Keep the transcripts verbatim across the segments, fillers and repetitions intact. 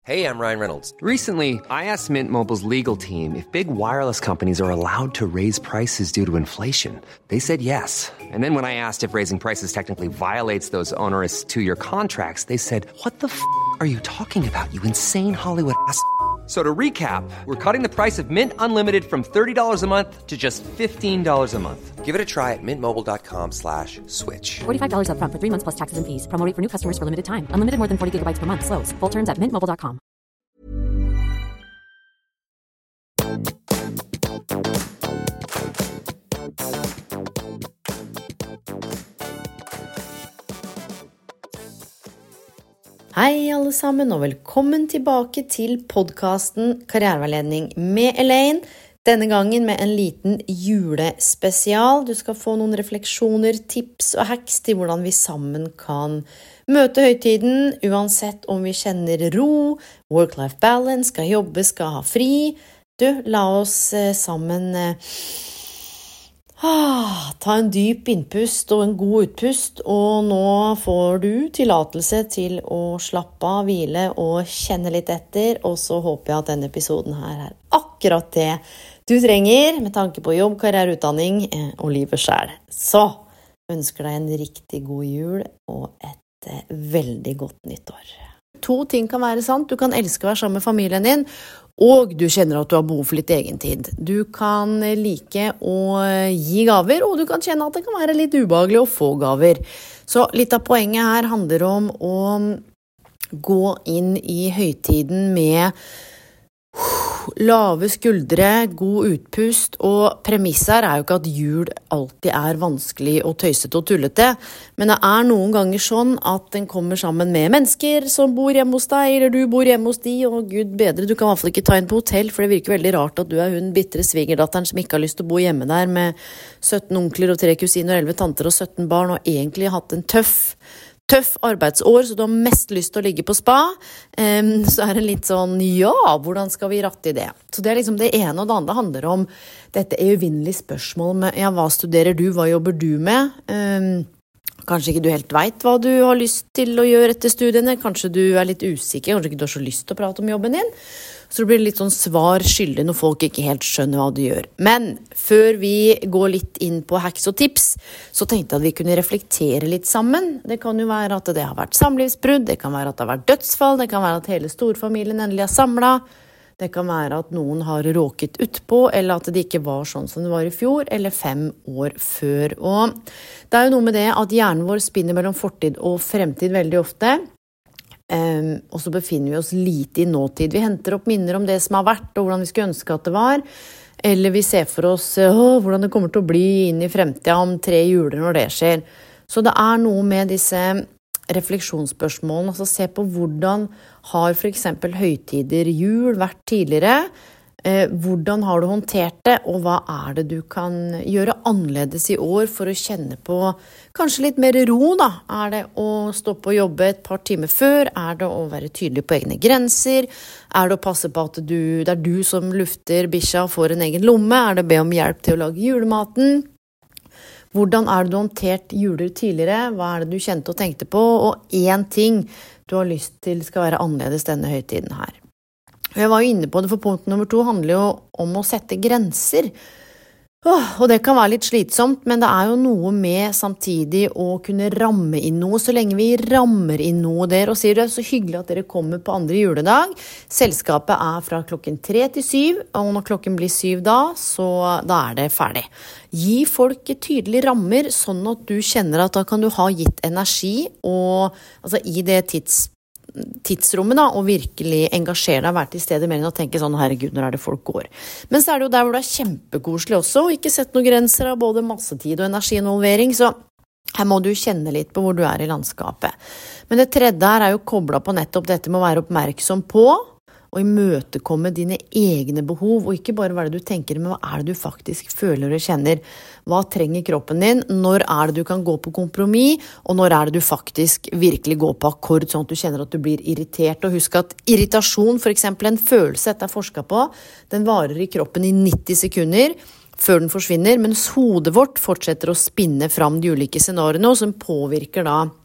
Hey, I'm Ryan Reynolds. Recently, I asked Mint Mobile's legal team if big wireless companies are allowed to raise prices due to inflation. They said yes. And then when I asked if raising prices technically violates those onerous two-year contracts, they said, what the f*** are you talking about, you insane Hollywood ass f- So to recap, we're cutting the price of Mint Unlimited from thirty dollars a month to just fifteen dollars a month. Give it a try at mintmobile.com slash switch. forty-five dollars up front for three months plus taxes and fees. Promo rate for new customers for limited time. Unlimited more than forty gigabytes per month. Slows full terms at mint mobile dot com. Hei alle sammen, og velkommen tilbake til podcasten Karriereveiledning med Elaine. Denne gangen med en liten julespesial. Du skal få noen refleksjoner, tips og hacks til hvordan vi sammen kan møte høytiden, uansett om vi kjenner ro, work-life balance, skal jobbe, skal ha fri. Du, la oss eh, sammen eh, ah, ta en dyp innpust og en god utpust, og nå får du tillatelse til å slappe av, hvile og kjenne litt etter, og så håper jeg at denne episoden her er akkurat det du trenger med tanke på jobb, karriere, utdanning eh, og livet selv. Så ønsker deg en riktig god jul og et eh, veldig godt nyttår. To ting kan være sant. Du kan elske å være sammen med familien din, og du kjenner at du har behov for litt egentid. Du kan like å gi gaver, og du kan kjenne at det kan være litt ubehagelig å få gaver. Så litt av poenget her handler om å gå inn i høytiden med lave skuldre, god utpust, og premisset her er jo ikke at jul alltid er vanskelig og tøysete og tullete, men det er noen ganger sånn at den kommer sammen med mennesker som bor hjemme hos deg, eller du bor hjemme hos de, og Gud bedre, du kan i hvert fall ikke ta inn på hotell, for det virker veldig rart at du er hun bittre svigerdatteren som ikke har lyst til å bo hjemme der med sytten onkler og tre kusiner og elleve tanter og sytten barn, og egentlig har hatt en tøff Tøff arbeidsår, så du har mest lyst til å ligge på spa, um, så er det litt sånn, ja, hvordan skal vi ratte i det? Så det er liksom det ene, og det andre handler om dette uvinnelige spørsmål med, ja, hva studerer du, hva jobber du med? Um, kanskje ikke du helt vet hva du har lyst til å gjøre etter studiene, kanskje du er litt usikker, kanskje ikke du har så lyst til å prate om jobben din, så det blir litt sånn svar skyldig når folk ikke helt skjønner hva du gjør. Men før vi går litt inn på hacks og tips, så tenkte jeg at vi kunne reflektere litt sammen. Det kan jo være at det har vært samlivsbrudd, det kan være at det har vært dødsfall, det kan være at hele storfamilien endelig er samlet, det kan være at noen har råket utpå, eller at det ikke var sånn som det var i fjor, eller fem år før. Og det er jo noe med det at hjernen vår spinner mellom fortid og fremtid veldig ofte, Um, og så befinner vi oss lite i nåtid. Vi henter opp minner om det som har vært, og hvordan vi skulle ønske at det var. Eller vi ser for oss uh, hvordan det kommer til å bli inn i fremtiden om tre juler når det skjer. Så det er noe med disse refleksjonsspørsmålene. Altså se på hvordan har for eksempel høytider, jul vært tidligere. Eh, hvordan har du håndtert det, og hva er det du kan gjøre annerledes i år for å kjenne på kanskje litt mer ro da? Er det å stå på å jobbe et par timer før? Er det å være tydelig på egne grenser? Er det å passe på at du, det er du som lufter bikkja og får en egen lomme? Er det å be om hjelp til å lage julematen? Hvordan er det du håndtert juler tidligere? Hva er det du kjente og tenkte på? Og én ting du har lyst til skal være annerledes denne høytiden her. Jeg var jo inne på det, for punkt nummer to handler jo om å sette grenser. Åh, og det kan være litt slitsomt, men det er jo noe med samtidig å kunne ramme inn noe. Så lenge vi rammer inn noe der, og sier det er så hyggelig at dere kommer på andre juledag. Selskapet er fra klokken tre til syv, og når klokken blir syv da, så da er det ferdig. Gi folk tydelige rammer, sånn at du kjenner at da kan du ha gitt energi, og altså i det tids tidsrommet da, og virkelig engasjere deg, være til stede mer enn å tenke sånn, herregud, når er det folk går. Men så er det jo der hvor det er kjempekoselig også, og ikke sett noen grenser av både massetid og energiinvolvering, så her må du kjenne litt på hvor du er i landskapet. Men det tredje her er jo koblet på nettopp dette med å være oppmerksom på, og imøtekomme dine egne behov, og ikke bare hva er det du tenker, men hva er det du faktisk føler og kjenner. Hva trenger kroppen din? Når er det du kan gå på kompromiss? Og når er det du faktisk virkelig går på akkord, sånn at du kjenner at du blir irritert? Og husk at irritasjon, for eksempel en følelse dette er forsket på, den varer i kroppen i nitti sekunder, før den forsvinner, mens hodet vårt fortsetter å spinne fram de ulike scenariene, som påvirker da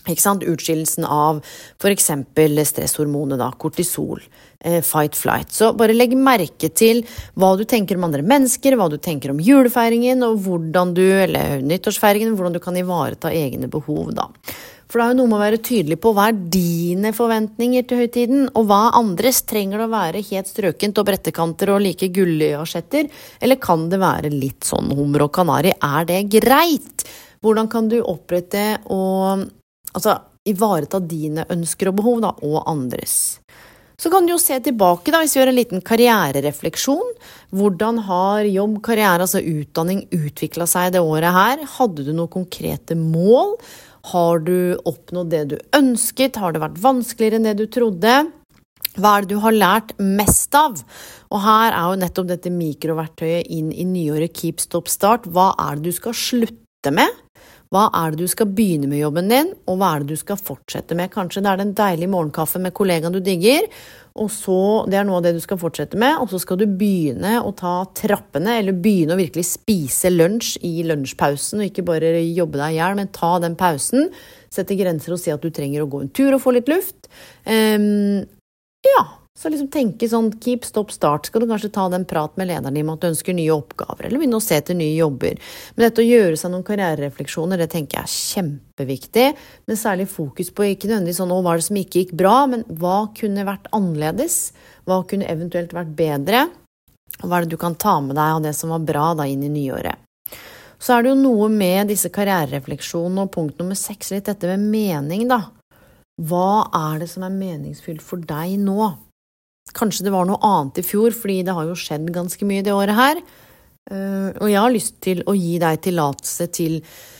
Ikke sant? Utskillelsen av for eksempel stresshormonet da, kortisol, eh, fight flight. Så bare legg merke til hva du tenker om andre mennesker, hva du tenker om julefeiringen, og hvordan du, eller nyttårsfeiringen, hvordan du kan ivareta egne behov da. For det er jo noe med å være tydelig på hva er dine forventninger til høytiden, og hva andres. Trenger det å være helt strøkent og brettekanter og like gullige asjetter, eller kan det være litt sånn hummer og kanari? Er det greit? Hvordan kan du opprette og altså ivareta dine ønsker og behov da, og andres? Så kan du jo se tilbake da, hvis vi gjør en liten karriererefleksjon. Hvordan har jobb, karriere, altså utdanning utviklet seg det året her? Hadde du noen konkrete mål? Har du oppnådd det du ønsket? Har det vært vanskeligere enn det du trodde? Hva er det du har lært mest av? Og her er jo nettopp dette mikroverktøyet inn i nyåret Keep, Stop, Start. Hva er det du skal slutte med? Hva er det du skal begynne med jobben din, og hva er det du skal fortsette med? Kanskje det er den deilige morgenkaffe med kollegaen du digger, og så, det er noe av det du skal fortsette med, og så skal du begynne å ta trappene, eller begynne å virkelig spise lunsj i lunsjpausen, og ikke bare jobbe deg ihjel, men ta den pausen, sette grenser og si at du trenger å gå en tur og få litt luft. Um, ja, så liksom tenke sånn, keep, stop, start. Skal du kanskje ta den prat med lederen din om at du ønsker nye oppgaver, eller begynne å se til nye jobber. Men dette å gjøre seg noen karriererefleksjoner, det tenker jeg er kjempeviktig, med særlig fokus på ikke nødvendigvis sånn, hva er det som ikke gikk bra, men hva kunne vært annerledes? Hva kunne eventuelt vært bedre? Og hva er det du kan ta med deg av det som var bra da inn i nyåret? Så er det jo noe med disse karriererefleksjonene, og punkt nummer seks, litt dette med mening da. Hva er det som er meningsfylt for deg nå? Kanskje det var noe annet i fjor, fordi det har jo skjedd ganske mye det året her. Og jeg har lyst til å gi deg tillatelse til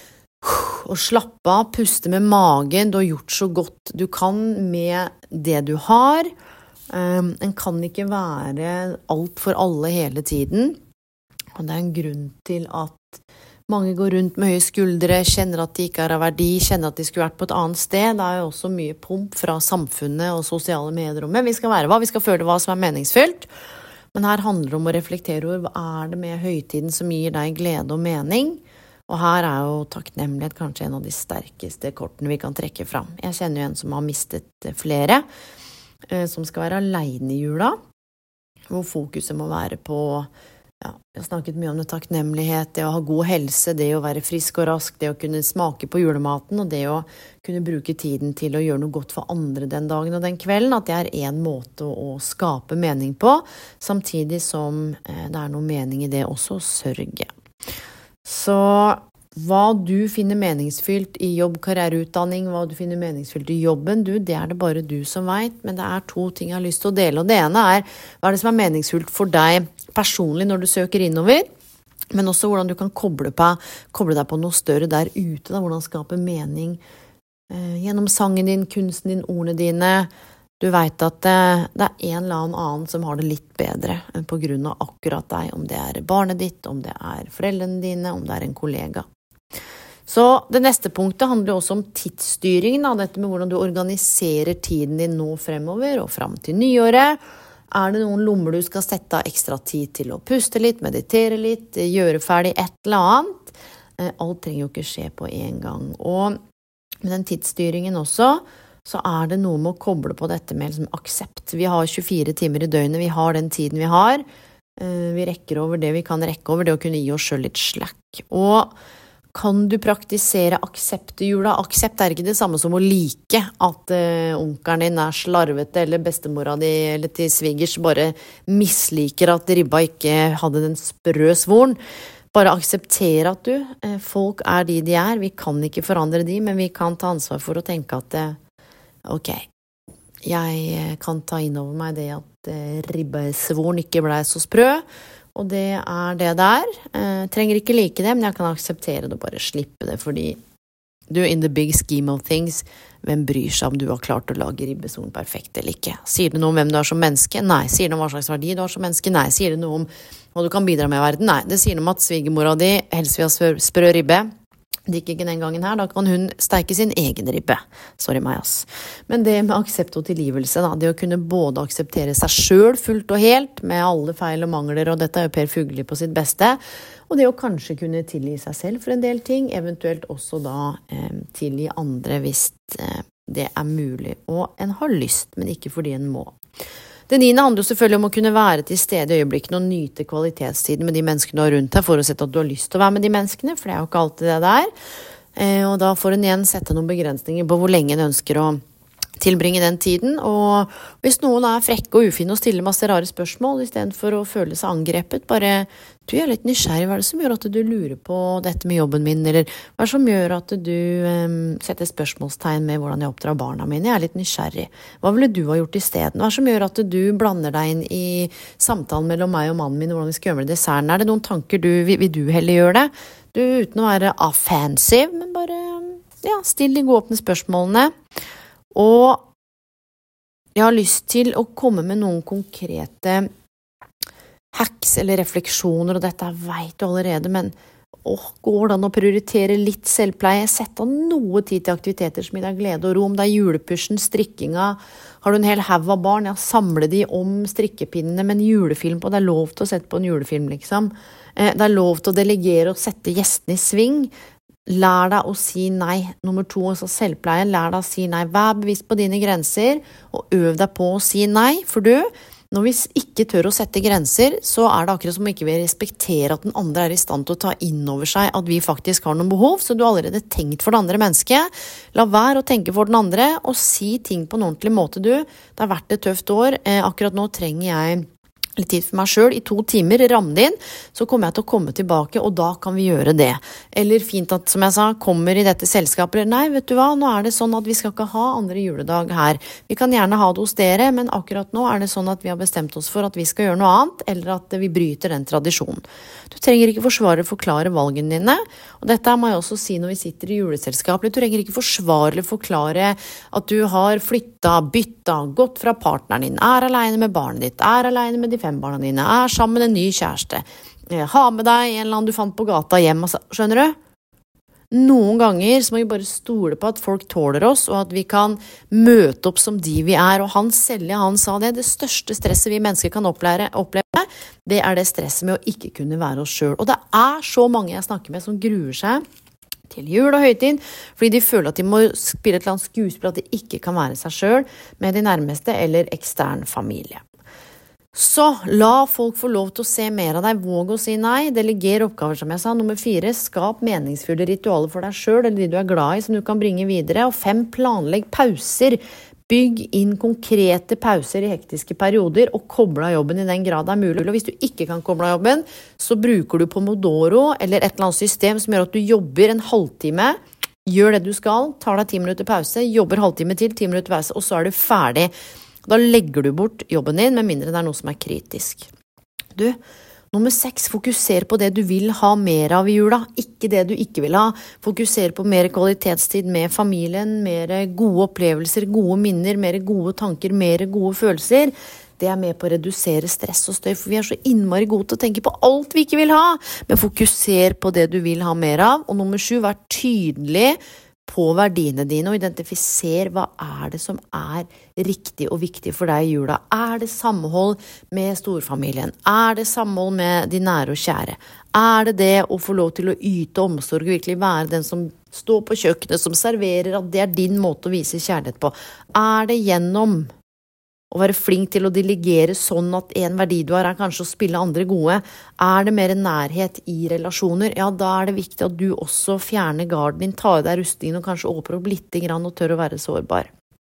å slappe av, puste med magen. Du har gjort så godt du kan med det du har. En kan ikke være alt for alle hele tiden. Og det er en grunn til at mange går rundt med høye skuldre, kjenner at de ikke har verdi, kjenner at de skulle vært på et annet sted. Det er jo også mye pump fra samfunnet og sosiale medier om det. Vi skal være hva, vi skal føle hva som er meningsfylt. Men her handler det om å reflektere over hva er det med høytiden som gir deg glede og mening. Og her er jo takknemlighet kanskje en av de sterkeste kortene vi kan trekke fram. Jeg kjenner jo en som har mistet flere, som skal være alene i jula, hvor fokuset må være på Ja, jeg har snakket mye om det takknemlighet, det å ha god helse, det å være frisk og rask, det å kunne smake på julematen, og det å kunne bruke tiden til å gjøre noe godt for andre den dagen og den kvelden, at det er en måte å skape mening på, samtidig som det er noe mening i det også å sørge. Så hva du finner meningsfylt i jobb, karriereutdanning, hva du finner meningsfylt i jobben, du, det er det bare du som vet, men det er to ting jeg har lyst til å dele, og det ene er hva er det som er meningsfylt for deg personlig når du søker innover, men også hvordan du kan koble, på, koble deg på noe større der ute, da, hvordan skape mening eh, gjennom sangen din, kunsten din, ordene dine. Du vet at det, det er en eller annen som har det litt bedre enn på grunn av akkurat deg, om det er barnet ditt, om det er foreldrene dine, om det er en kollega. Så det neste punktet handler også om tidsstyring, da, dette med hvordan du organiserer tiden din nå fremover og frem til nyåret. Er det noen lommer du skal sette av ekstra tid til å puste litt, meditere litt, gjøre ferdig et eller annet? Alt trenger jo ikke skje på en gang. Og med den tidsstyringen også, så er det noe med å koble på dette med liksom aksept. Vi har tjuefire timer i døgnet, vi har den tiden vi har. Vi rekker over det vi kan rekke over, det å kunne gi oss selv litt slack. Og kan du praktisere aksept i jula? Aksept er ikke det samme som å like at uh, onkelen din er slarvete, eller bestemora di eller til svigers bare misliker at ribba ikke hadde den sprø svoren. Bare akseptere at du, uh, folk er de de er, vi kan ikke forandre de, men vi kan ta ansvar for å tenke at uh, ok, jeg kan ta inn over meg det at uh, ribbesvoren ikke ble så sprø, og det er det der. Eh, trenger ikke like det, men jeg kan akseptere det og bare slippe det, fordi du, in the big scheme of things, hvem bryr seg om du har klart å lage ribbesolen perfekt eller ikke? Sier det noe om hvem du er som menneske? Nei. Sier det noe om hva slags verdi du har som menneske? Nei. Sier det noe om hva du kan bidra med i verden? Nei. Det sier noe om at svigermora di helst vil ha sprø ribbe. det gikk ikke den gangen her, da kan hun steike sin egen ribbe. Sorry meg, ass. Men det med aksept og tilgivelse, da, det å kunne både akseptere seg selv fullt og helt, med alle feil og mangler, og dette er jo Per Fugelli på sitt beste, og det å kanskje kunne tilgi seg selv for en del ting, eventuelt også da eh, tilgi andre hvis eh, det er mulig, og en har lyst, men ikke fordi en må. Det niende handler jo selvfølgelig om å kunne være til stede i øyeblikken og nyte kvalitetstiden med de menneskene du har rundt deg, for å sette at du har lyst til å være med de menneskene, for det er jo ikke alltid det der. Eh, og da får en igjen sette noen begrensninger på hvor lenge en ønsker å tilbringe den tiden, og hvis noen er frekke og ufine og stiller masse rare spørsmål, i stedet for å føle seg angrepet, bare, du er litt nysgjerrig, hva er det som gjør at du lurer på dette med jobben min, eller hva er det som gjør at du um, setter spørsmålstegn med hvordan jeg oppdrar barna mine, jeg er litt nysgjerrig, hva ville du ha gjort i stedet, hva er det som gjør at du blander deg inn i samtalen mellom meg og mannen min, hvordan vi skal gjøre med desserten, er det noen tanker du, vil, vil du heller gjøre det, du uten å være offensiv, men bare, ja, still de gode åpne spørsmålene. Og jeg har lyst til å komme med noen konkrete hacks eller refleksjoner, og dette vet du allerede, men åh, går det an å prioritere litt selvpleie? Sett av noe tid til aktiviteter som gir deg glede og ro, om det er julepushen, strikkinga, har du en hel haug av barn, ja, samle de om strikkepinnene med en julefilm på, det er lov til å sette på en julefilm, liksom. Det er lov til å delegere og sette gjestene i sving. Lær deg å si nei. Nummer to, altså selvpleie. Lær deg å si nei. Vær bevisst på dine grenser, og øv deg på å si nei. For du, når vi ikke tør å sette grenser, så er det akkurat som om ikke vi respekterer at den andre er i stand til å ta inn over seg at vi faktisk har noen behov, så du har allerede tenkt for det andre mennesket. La være å tenke for den andre, og si ting på en ordentlig måte, du. Det har vært et tøft år. Eh, akkurat nå trenger jeg litt tid for meg selv, i to timer, ramme det inn, så kommer jeg til å komme tilbake, og da kan vi gjøre det. Eller fint at, som jeg sa, kommer i dette selskapet, nei, vet du hva, nå er det sånn at vi skal ikke ha andre juledag her. Vi kan gjerne ha det hos dere, men akkurat nå er det sånn at vi har bestemt oss for at vi skal gjøre noe annet, eller at vi bryter den tradisjonen. Du trenger ikke forsvare eller forklare valgene dine, og dette må jeg også si når vi sitter i juleselskap. Du trenger ikke forsvare eller forklare at du har flyttet, byttet, gått fra partneren din, er alene med barnet ditt, er alene med de fem barna dine, er sammen med en ny kjæreste, ha med deg en eller annen du fant på gata hjem, skjønner du? Noen ganger så må vi bare stole på at folk tåler oss, og at vi kan møte opp som de vi er, og han Selje, han sa det, det største stresset vi mennesker kan oppleve, oppleve, det er det stresset med å ikke kunne være oss selv, og det er så mange jeg snakker med som gruer seg til jul og høytid, fordi de føler at de må spille et eller annet skuespill, at de ikke kan være seg selv med de nærmeste eller ekstern familie. Så la folk få lov til å se mer av deg, våg å si nei, deleger oppgaver som jeg sa. Nummer fire, skap meningsfulle ritualer for deg selv, eller de du er glad i som du kan bringe videre. Og fem, planlegg pauser. Bygg inn konkrete pauser i hektiske perioder, og koble av jobben i den grad det er mulig. Og hvis du ikke kan koble av jobben, så bruker du Pomodoro, eller et eller annet system som gjør at du jobber en halvtime, gjør det du skal, tar deg ti minutter pause, jobber halvtime til, ti minutter pause, og så er du ferdig. Da legger du bort jobben din, med mindre det er noe som er kritisk. Du, nummer seks, fokuser på det du vil ha mer av i jula, ikke det du ikke vil ha. Fokuser på mer kvalitetstid med familien, mer gode opplevelser, gode minner, mer gode tanker, mer gode følelser. Det er med på å redusere stress og støy, for vi er så innmari gode til å tenke på alt vi ikke vil ha. Men fokuser på det du vil ha mer av. Og nummer sju, vær tydelig på verdiene dine, og identifiser hva er det som er riktig og viktig for deg i jula. Er det samhold med storfamilien? Er det samhold med de nære og kjære? Er det det å få lov til å yte omsorg og virkelig være den som står på kjøkkenet, som serverer, at det er din måte å vise kjærlighet på? Er det gjennom å være flink til å delegere sånn at en verdi du har er kanskje å spille andre gode? Er det mer nærhet i relasjoner? Ja, da er det viktig at du også fjerner garden din, tar deg rustningen og kanskje åpner opp litt grann og tør å være sårbar.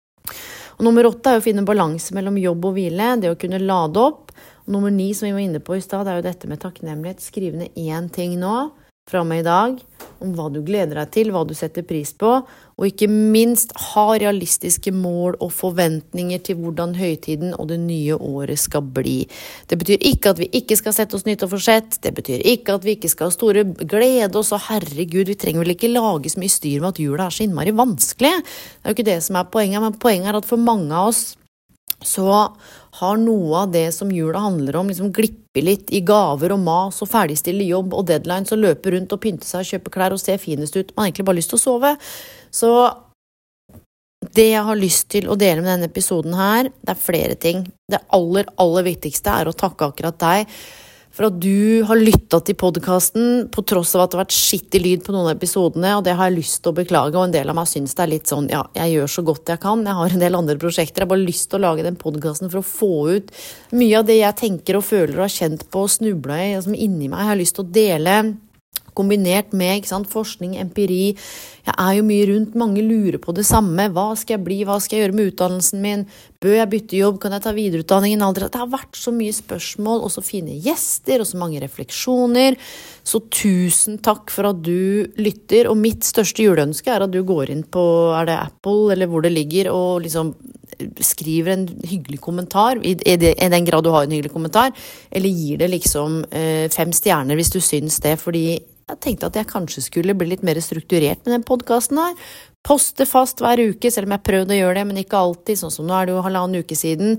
Og nummer åtte er å finne balanse mellom jobb og hvile, det å kunne lade opp. Og nummer ni, som vi var inne på i sted, det er jo dette med takknemlighet. Skriv ned én ting nå, fra meg i dag, om hva du gleder deg til, hva du setter pris på, og ikke minst ha realistiske mål og forventninger til hvordan høytiden og det nye året skal bli. Det betyr ikke at vi ikke skal sette oss nytt og forsett, det betyr ikke at vi ikke skal ha store glede oss, og herregud, vi trenger vel ikke lage så mye styr med at jula er så innmari vanskelig. Det er jo ikke det som er poenget, men poenget er at for mange av oss så har noe av det som jula handler om liksom glippet litt i gaver og mas og ferdigstille jobb og deadlines og løpe rundt og pynte seg, kjøpe klær og se finest ut. Man har egentlig bare lyst til å sove. Så det jeg har lyst til å dele med denne episoden her, det er flere ting. Det aller, aller viktigste er å takke akkurat deg for at du har lyttet til podcasten på tross av at det har vært skittig lyd på noen av episodene, og det har jeg lyst til å beklage, og en del av meg synes det er litt sånn, ja, jeg gjør så godt jeg kan, jeg har en del andre prosjekter, jeg har bare lyst til å lage den podcasten for å få ut mye av det jeg tenker og føler og har kjent på og snublet i, som inni meg, jeg har lyst til å dele kombinert med, ikke sant, forskning, empiri. Jeg er jo mye rundt, mange lurer på det samme. Hva skal jeg bli? Hva skal jeg gjøre med utdannelsen min? Bør jeg bytte jobb? Kan jeg ta videreutdanningen? Aldri? Det har vært så mye spørsmål, og så fine gjester, og så mange refleksjoner. Så tusen takk for at du lytter, og mitt største juleønske er at du går inn på, er det Apple, eller hvor det ligger, og liksom skriver en hyggelig kommentar, i, i, det, i den grad du har en hyggelig kommentar, eller gir det liksom eh, fem stjerner hvis du syns det, fordi jeg tenkte at jeg kanskje skulle bli litt mer strukturert med den podcasten her. Poste fast hver uke, selv om jeg prøvde å gjøre det, men ikke alltid, sånn som nå er det jo halvannen uke siden.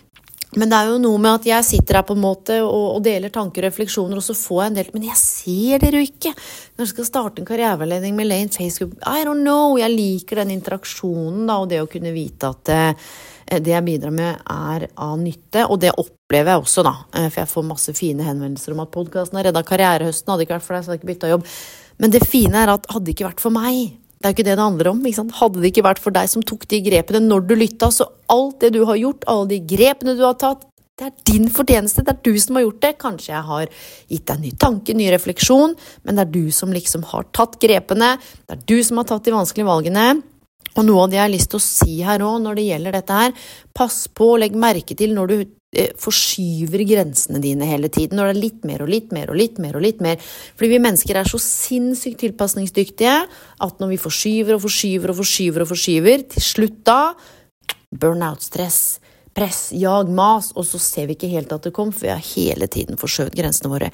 Men det er jo noe med at jeg sitter her på en måte og, og deler tanker og refleksjoner, og så får jeg en del, men jeg ser dere jo ikke. Når jeg skal starte en karriereveiledning med Lane Facebook, I don't know, jeg liker den interaksjonen da, og det å kunne vite at eh, det jeg bidrar med er av nytte, og det opplever jeg også da, for jeg får masse fine henvendelser om at podcasten har reddet karrierehøsten, hadde ikke vært for deg, så hadde jeg ikke byttet jobb. Men det fine er at hadde det ikke vært for meg, det er jo ikke det det handler om, ikke sant? Hadde det ikke vært for deg som tok de grepene når du lyttet, så alt det du har gjort, alle de grepene du har tatt, det er din fortjeneste, det er du som har gjort det. Kanskje jeg har gitt deg en ny tanke, ny refleksjon, men det er du som liksom har tatt grepene, det er du som har tatt de vanskelige valgene. Og noe av det jeg har lyst til å si her også når det gjelder dette her, pass på å legge merke til når du eh, forskyver grensene dine hele tiden, når det er litt mer og litt mer og litt mer og litt mer. Fordi vi mennesker er så sinnssykt tilpasningsdyktige at når vi forskyver og forskyver og forskyver og forskyver, til slutt da, burnout, stress, press, jag, mas, og så ser vi ikke helt at det kom, for vi har hele tiden forskjøvet grensene våre.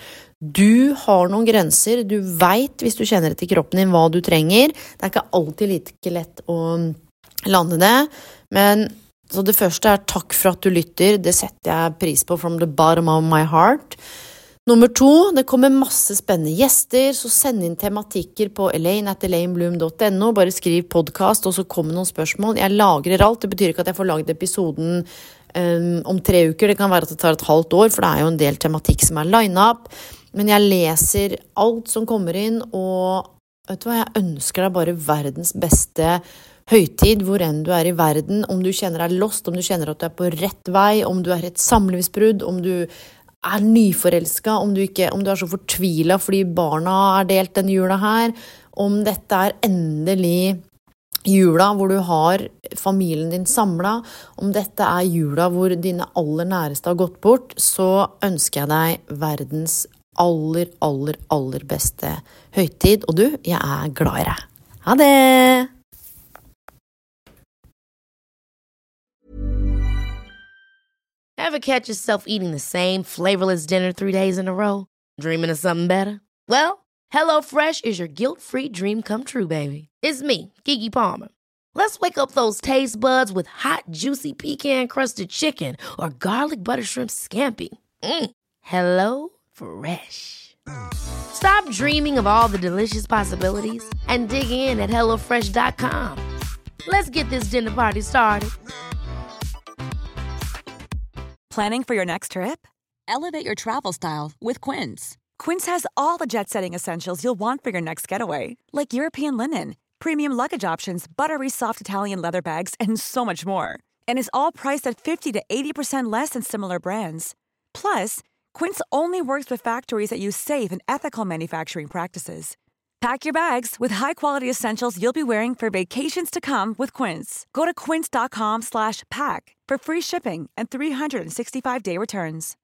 Du har noen grenser, du vet hvis du kjenner etter kroppen din hva du trenger. Det er ikke alltid like lett å lande det, men så det første er takk for at du lytter, det setter jeg pris på from the bottom of my heart. Nummer to, det kommer masse spennende gjester, så send inn tematikker på elaine at elaine bloom dot no, bare skriv podcast, og så kommer noen spørsmål. Jeg lagrer alt, det betyr ikke at jeg får laget episoden um, om tre uker, det kan være at det tar et halvt år, for det er jo en del tematikk som er line up, men jeg leser alt som kommer inn, og vet du hva, jeg ønsker deg bare verdens beste høytid, hvor enn du er i verden, om du kjenner deg lost, om du kjenner at du er på rett vei, om du er et samlivsbrudd, om du er nyforelsket, om du, ikke, om du er så fortvilet fordi barna er delt den jula her, om dette er endelig jula hvor du har familien din samlet, om dette er jula hvor dine aller næreste har gått bort, så ønsker jeg deg verdens aller, aller, aller beste høytid, og du, jeg er glad i deg. Ha det! Ever catch yourself eating the same flavorless dinner three days in a row? Dreaming of something better? Well, HelloFresh is your guilt-free dream come true, baby. It's me, Keke Palmer. Let's wake up those taste buds with hot, juicy pecan-crusted chicken or garlic butter shrimp scampi. Mm. Hello Fresh. Stop dreaming of all the delicious possibilities and dig in at hello fresh dot com. Let's get this dinner party started. Planning for your next trip? Elevate your travel style with Quince. Quince has all the jet-setting essentials you'll want for your next getaway, like European linen, premium luggage options, buttery soft Italian leather bags, and so much more. And is all priced at fifty to eighty percent less than similar brands. Plus, Quince only works with factories that use safe and ethical manufacturing practices. Pack your bags with high-quality essentials you'll be wearing for vacations to come with Quince. Go to quince dot com slash pack for free shipping and three sixty-five day returns.